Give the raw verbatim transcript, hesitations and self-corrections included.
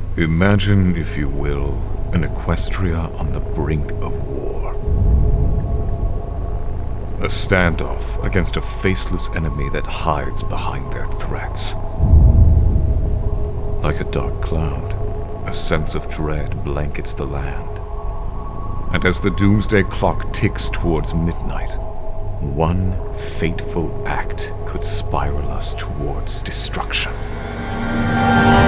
Imagine, if you will, an Equestria on the brink of war. A standoff against a faceless enemy that hides behind their threats. Like a dark cloud, a sense of dread blankets the land. And as the doomsday clock ticks towards midnight, one fateful act could spiral us towards destruction.